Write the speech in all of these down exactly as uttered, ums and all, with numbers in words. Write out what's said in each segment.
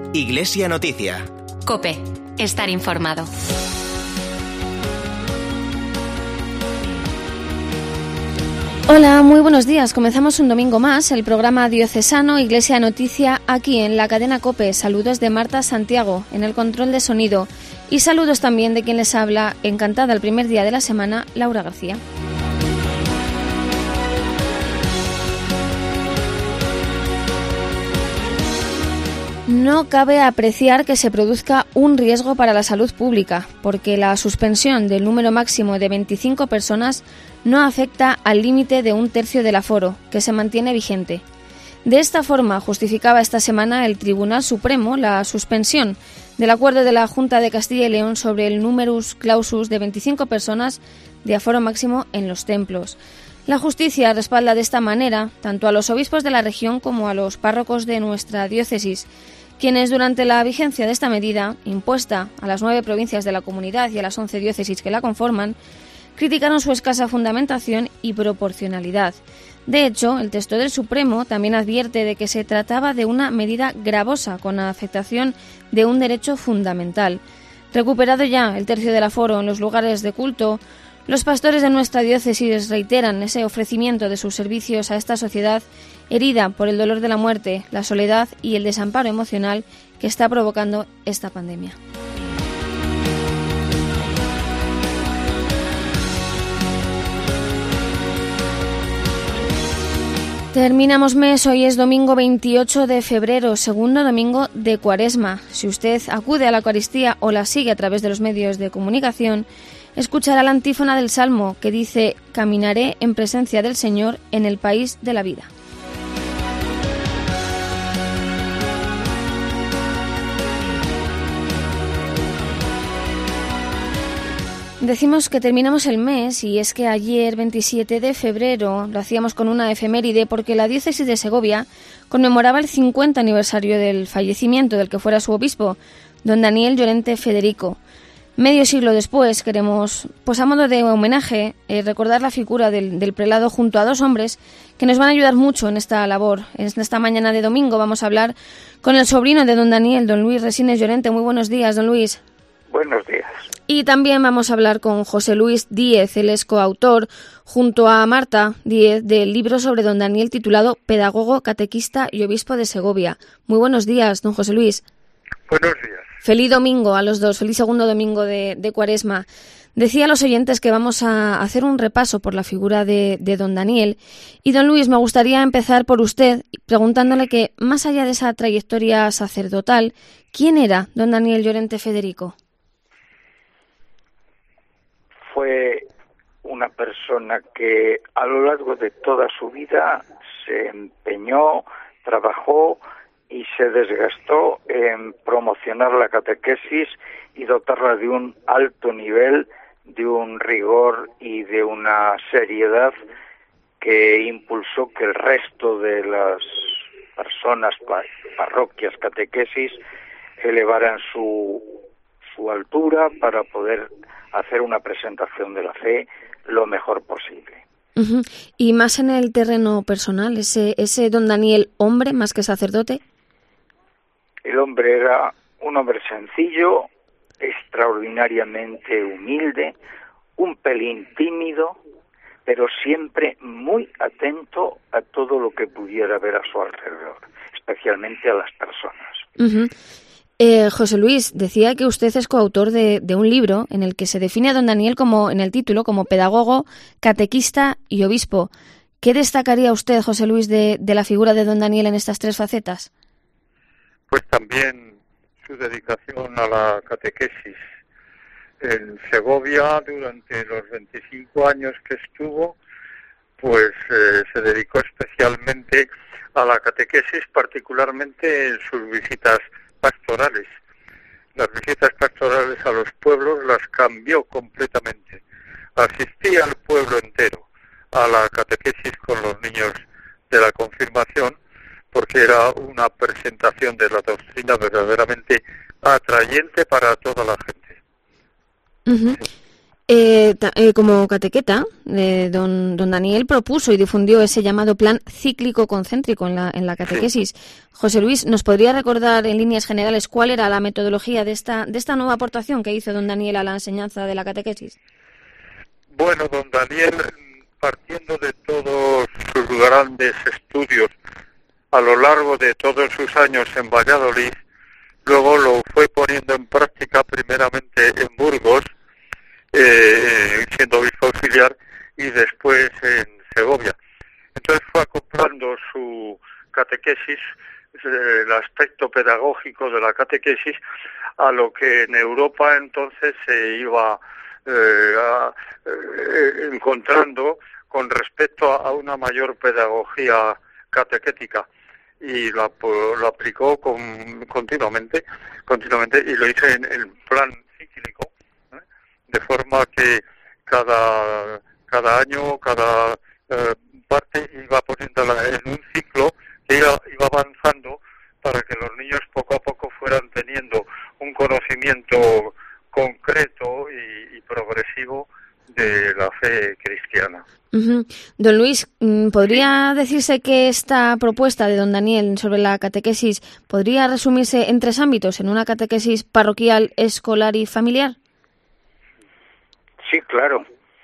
Iglesia Noticia. COPE. Estar informado. Hola, muy buenos días. Comenzamos un domingo más el programa diocesano Iglesia Noticia aquí en la cadena COPE. Saludos de Marta Santiago en el control de sonido y saludos también de quien les habla, encantada el primer día de la semana, Laura García. No cabe apreciar que se produzca un riesgo para la salud pública, porque la suspensión del número máximo de veinticinco personas no afecta al límite de un tercio del aforo, que se mantiene vigente. De esta forma, justificaba esta semana el Tribunal Supremo la suspensión del acuerdo de la Junta de Castilla y León sobre el numerus clausus de veinticinco personas de aforo máximo en los templos. La justicia respalda de esta manera tanto a los obispos de la región como a los párrocos de nuestra diócesis, quienes durante la vigencia de esta medida, impuesta a las nueve provincias de la comunidad y a las once diócesis que la conforman, criticaron su escasa fundamentación y proporcionalidad. De hecho, el texto del Supremo también advierte de que se trataba de una medida gravosa con la afectación de un derecho fundamental. Recuperado ya el tercio del aforo en los lugares de culto, los pastores de nuestra diócesis reiteran ese ofrecimiento de sus servicios a esta sociedad herida por el dolor de la muerte, la soledad y el desamparo emocional que está provocando esta pandemia. Terminamos mes, hoy es domingo veintiocho de febrero, segundo domingo de Cuaresma. Si usted acude a la Eucaristía o la sigue a través de los medios de comunicación, escuchará la antífona del Salmo que dice: caminaré en presencia del Señor en el país de la vida. Decimos que terminamos el mes y es que ayer, veintisiete de febrero, lo hacíamos con una efeméride porque la diócesis de Segovia conmemoraba el cincuenta aniversario del fallecimiento del que fuera su obispo, don Daniel Llorente Federico. Medio siglo después queremos, pues a modo de homenaje, eh, recordar la figura del, del prelado junto a dos hombres que nos van a ayudar mucho en esta labor. En esta mañana de domingo vamos a hablar con el sobrino de don Daniel, don Luis Resines Llorente. Muy buenos días, don Luis. Buenos días. Y también vamos a hablar con José Luis Díez, él es coautor, junto a Marta Díez, del libro sobre don Daniel titulado Pedagogo, Catequista y Obispo de Segovia. Muy buenos días, don José Luis. Buenos días. Feliz domingo a los dos, feliz segundo domingo de, de Cuaresma. Decía a los oyentes que vamos a hacer un repaso por la figura de, de don Daniel. Y don Luis, me gustaría empezar por usted preguntándole que, más allá de esa trayectoria sacerdotal, ¿quién era don Daniel Llorente Federico? Fue una persona que a lo largo de toda su vida se empeñó, trabajó y se desgastó en promocionar la catequesis y dotarla de un alto nivel, de un rigor y de una seriedad que impulsó que el resto de las personas, parroquias, catequesis, elevaran su, su altura para poder hacer una presentación de la fe lo mejor posible. Uh-huh. Y más en el terreno personal, ese, ese don Daniel, hombre más que sacerdote. El hombre era un hombre sencillo, extraordinariamente humilde, un pelín tímido, pero siempre muy atento a todo lo que pudiera ver a su alrededor, especialmente a las personas. Uh-huh. Eh, José Luis, decía que usted es coautor de, de un libro en el que se define a don Daniel como, en el título, como pedagogo, catequista y obispo. ¿Qué destacaría usted, José Luis, de, de la figura de don Daniel en estas tres facetas? Pues también su dedicación a la catequesis. En Segovia, durante los veinticinco años que estuvo, pues eh, se dedicó especialmente a la catequesis, particularmente en sus visitas pastorales. Las visitas pastorales a los pueblos las cambió completamente. Asistía al pueblo entero a la catequesis con los niños de la confirmación, porque era una presentación de la doctrina verdaderamente atrayente para toda la gente. Uh-huh. Eh, ta, eh, como catequeta, eh, don, don Daniel propuso y difundió ese llamado plan cíclico concéntrico en la, en la catequesis. Sí. José Luis, ¿nos podría recordar en líneas generales cuál era la metodología de esta, de esta nueva aportación que hizo don Daniel a la enseñanza de la catequesis? Bueno, don Daniel, partiendo de todos sus grandes estudios a lo largo de todos sus años en Valladolid, luego lo fue poniendo en práctica primeramente en Burgos, eh, siendo obispo auxiliar, y después en Segovia. Entonces fue acoplando su catequesis, el aspecto pedagógico de la catequesis, a lo que en Europa entonces se iba eh, a, eh, encontrando con respecto a una mayor pedagogía catequética, y lo, lo aplicó con, continuamente, continuamente y lo hizo en el plan cíclico, ¿eh? De forma que cada cada año, cada eh, parte iba poniéndola en un ciclo que iba, iba avanzando para que los niños poco a poco fueran teniendo un conocimiento concreto y, y progresivo de la fe cristiana. Uh-huh. Don Luis, ¿podría decirse que esta propuesta de don Daniel sobre la catequesis podría resumirse en tres ámbitos, en una catequesis parroquial, escolar y familiar? Sí, claro,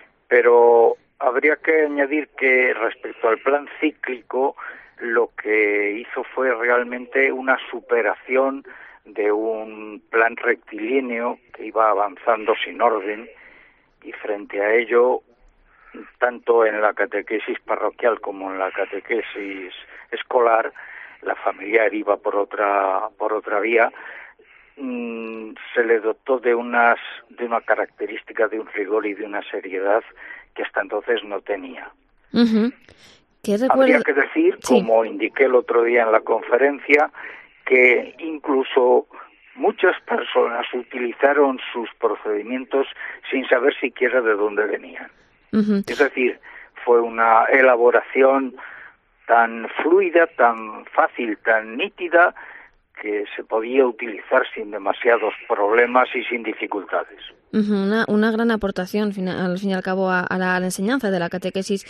pero habría que añadir que respecto al plan cíclico, lo que hizo fue realmente una superación de un plan rectilíneo que iba avanzando sin orden, y frente a ello, tanto en la catequesis parroquial como en la catequesis escolar, la familiar iba por otra por otra vía, mmm, se le dotó de unas de una característica, de un rigor y de una seriedad que hasta entonces no tenía. Uh-huh. ¿Qué recuerdo? Habría que decir, sí, como indiqué el otro día en la conferencia, que incluso muchas personas utilizaron sus procedimientos sin saber siquiera de dónde venían. Uh-huh. Es decir, fue una elaboración tan fluida, tan fácil, tan nítida, que se podía utilizar sin demasiados problemas y sin dificultades. Uh-huh. Una, una gran aportación, al fin y al cabo, a, a, la, a la enseñanza de la catequesis.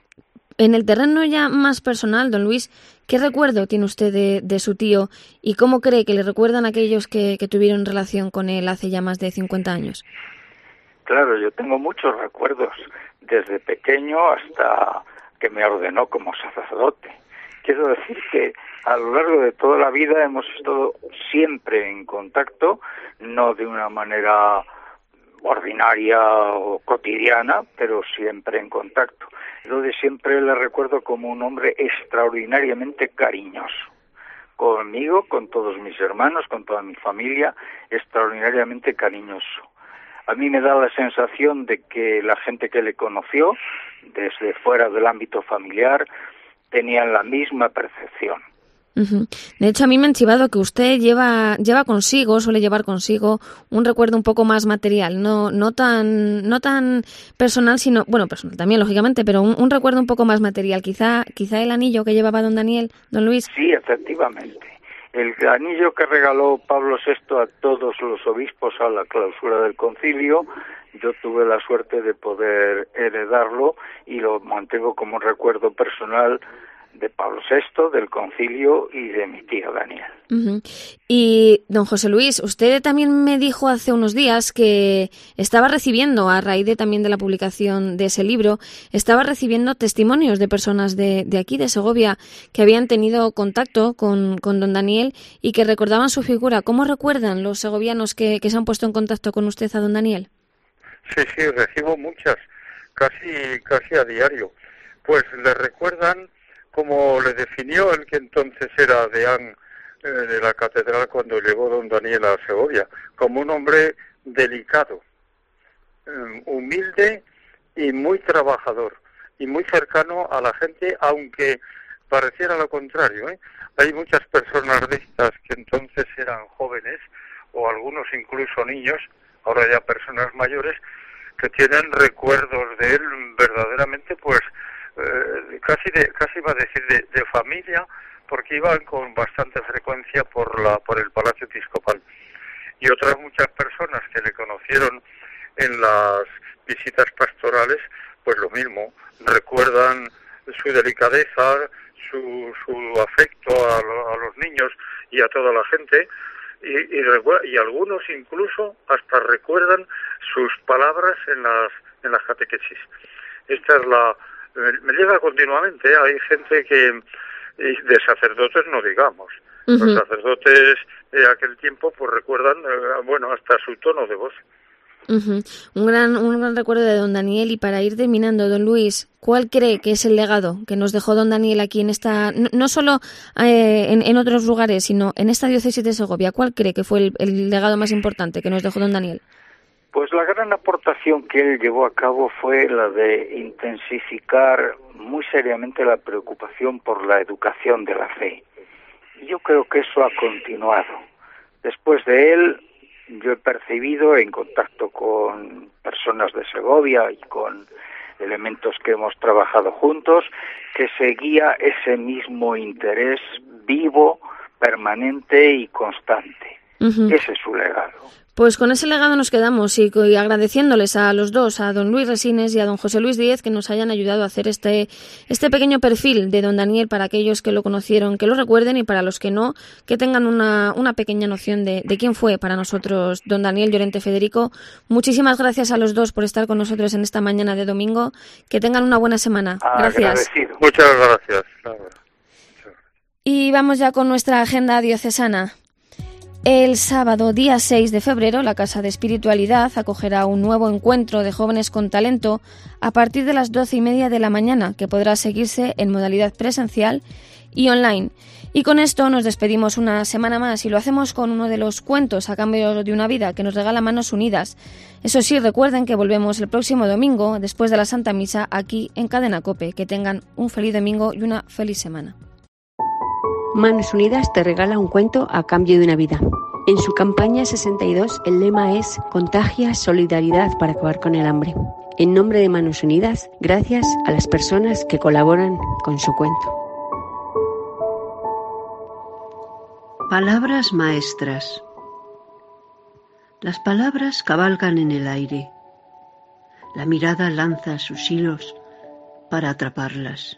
En el terreno ya más personal, don Luis, ¿qué recuerdo tiene usted de, de su tío y cómo cree que le recuerdan aquellos que, que tuvieron relación con él hace ya más de cincuenta años? Claro, yo tengo muchos recuerdos, desde pequeño hasta que me ordenó como sacerdote. Quiero decir que a lo largo de toda la vida hemos estado siempre en contacto, no de una manera ordinaria o cotidiana, pero siempre en contacto. Entonces siempre le recuerdo como un hombre extraordinariamente cariñoso. Conmigo, con todos mis hermanos, con toda mi familia, extraordinariamente cariñoso. A mí me da la sensación de que la gente que le conoció, desde fuera del ámbito familiar, tenían la misma percepción. Uh-huh. De hecho, a mí me han chivado que usted lleva lleva consigo, suele llevar consigo un recuerdo un poco más material, no no tan no tan personal, sino, bueno, personal también, lógicamente, pero un, un recuerdo un poco más material. Quizá quizá el anillo que llevaba don Daniel, don Luis. Sí, efectivamente. El anillo que regaló Pablo sexto a todos los obispos a la clausura del concilio, yo tuve la suerte de poder heredarlo y lo mantengo como un recuerdo personal de Pablo sexto, del concilio y de mi tío Daniel. Uh-huh. Y don José Luis, usted también me dijo hace unos días que estaba recibiendo, a raíz de también de la publicación de ese libro, estaba recibiendo testimonios de personas de, de aquí, de Segovia, que habían tenido contacto con, con don Daniel y que recordaban su figura. ¿Cómo recuerdan los segovianos que, que se han puesto en contacto con usted a don Daniel? Sí, sí, recibo muchas, casi, casi a diario. Pues le recuerdan como le definió el que entonces era deán eh, de la catedral cuando llegó don Daniel a Segovia, como un hombre delicado, eh, humilde y muy trabajador, y muy cercano a la gente, aunque pareciera lo contrario, ¿eh? Hay muchas personas de estas que entonces eran jóvenes, o algunos incluso niños, ahora ya personas mayores, que tienen recuerdos de él verdaderamente, pues, Eh, casi de casi iba a decir de, de familia, porque iban con bastante frecuencia por la por el Palacio Episcopal, y otras muchas personas que le conocieron en las visitas pastorales, pues lo mismo, recuerdan su delicadeza, su, su afecto a, a los niños y a toda la gente, y, y, y algunos incluso hasta recuerdan sus palabras en las en las catequesis. Esta es la... me llega continuamente, ¿eh? Hay gente que... de sacerdotes no digamos. Uh-huh. Los sacerdotes de aquel tiempo pues recuerdan, eh, bueno, hasta su tono de voz. Uh-huh. Un gran un gran recuerdo de don Daniel. Y para ir terminando, don Luis, ¿cuál cree que es el legado que nos dejó don Daniel aquí en esta, no, no solo eh, en, en otros lugares, sino en esta diócesis de Segovia? ¿Cuál cree que fue el, el legado más importante que nos dejó don Daniel? Pues la gran aportación que él llevó a cabo fue la de intensificar muy seriamente la preocupación por la educación de la fe. Y yo creo que eso ha continuado. Después de él, yo he percibido en contacto con personas de Segovia y con elementos que hemos trabajado juntos, que seguía ese mismo interés vivo, permanente y constante. Uh-huh. Ese es su legado. Pues con ese legado nos quedamos y, y agradeciéndoles a los dos, a don Luis Resines y a don José Luis Díez, que nos hayan ayudado a hacer este este pequeño perfil de don Daniel para aquellos que lo conocieron, que lo recuerden, y para los que no, que tengan una, una pequeña noción de, de quién fue para nosotros don Daniel Llorente Federico. Muchísimas gracias a los dos por estar con nosotros en esta mañana de domingo. Que tengan una buena semana. Gracias. Agradecido. Muchas gracias. Y vamos ya con nuestra agenda diocesana. El sábado, día seis de febrero, la Casa de Espiritualidad acogerá un nuevo encuentro de jóvenes con talento a partir de las doce y media de la mañana, que podrá seguirse en modalidad presencial y online. Y con esto nos despedimos una semana más, y lo hacemos con uno de los cuentos a cambio de una vida que nos regala Manos Unidas. Eso sí, recuerden que volvemos el próximo domingo, después de la Santa Misa, aquí en Cadena COPE. Que tengan un feliz domingo y una feliz semana. Manos Unidas te regala un cuento a cambio de una vida. En su campaña sesenta y dos el lema es Contagia solidaridad para acabar con el hambre. En nombre de Manos Unidas, gracias a las personas que colaboran con su cuento. Palabras maestras. Las palabras cabalgan en el aire. La mirada lanza sus hilos para atraparlas.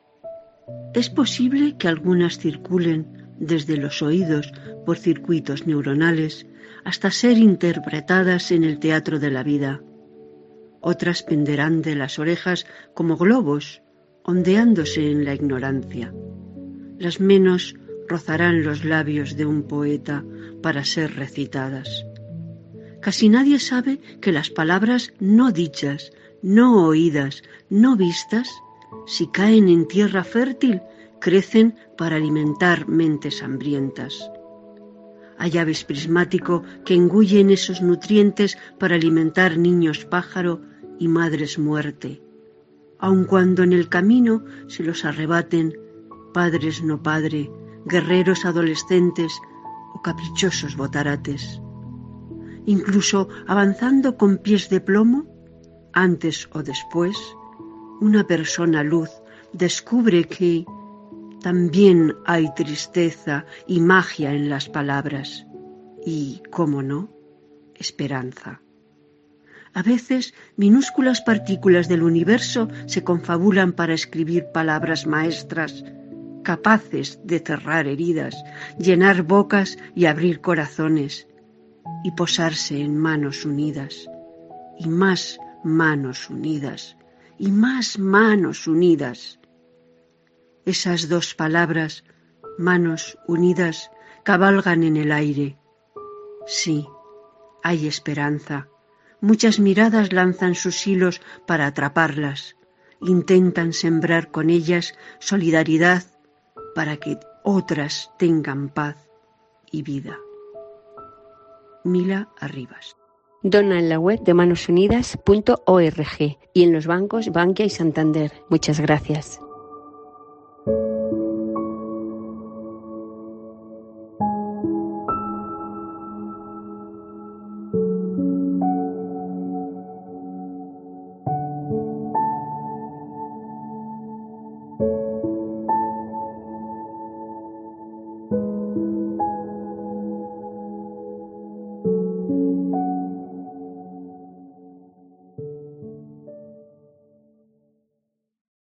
Es posible que algunas circulen desde los oídos por circuitos neuronales hasta ser interpretadas en el teatro de la vida. Otras penderán de las orejas como globos, ondeándose en la ignorancia. Las menos rozarán los labios de un poeta para ser recitadas. Casi nadie sabe que las palabras no dichas, no oídas, no vistas, si caen en tierra fértil, crecen para alimentar mentes hambrientas. Hay aves prismático que engullen esos nutrientes para alimentar niños pájaro y madres muerte, aun cuando en el camino se los arrebaten padres no padre, guerreros adolescentes o caprichosos botarates. Incluso avanzando con pies de plomo, antes o después, una persona luz descubre que también hay tristeza y magia en las palabras y, cómo no, esperanza. A veces, minúsculas partículas del universo se confabulan para escribir palabras maestras, capaces de cerrar heridas, llenar bocas y abrir corazones, y posarse en manos unidas, y más manos unidas, y más manos unidas. Esas dos palabras, manos unidas, cabalgan en el aire. Sí, hay esperanza. Muchas miradas lanzan sus hilos para atraparlas. Intentan sembrar con ellas solidaridad para que otras tengan paz y vida. Mila Arribas. Dona en la web de manos unidas punto org y en los bancos Bankia y Santander. Muchas gracias.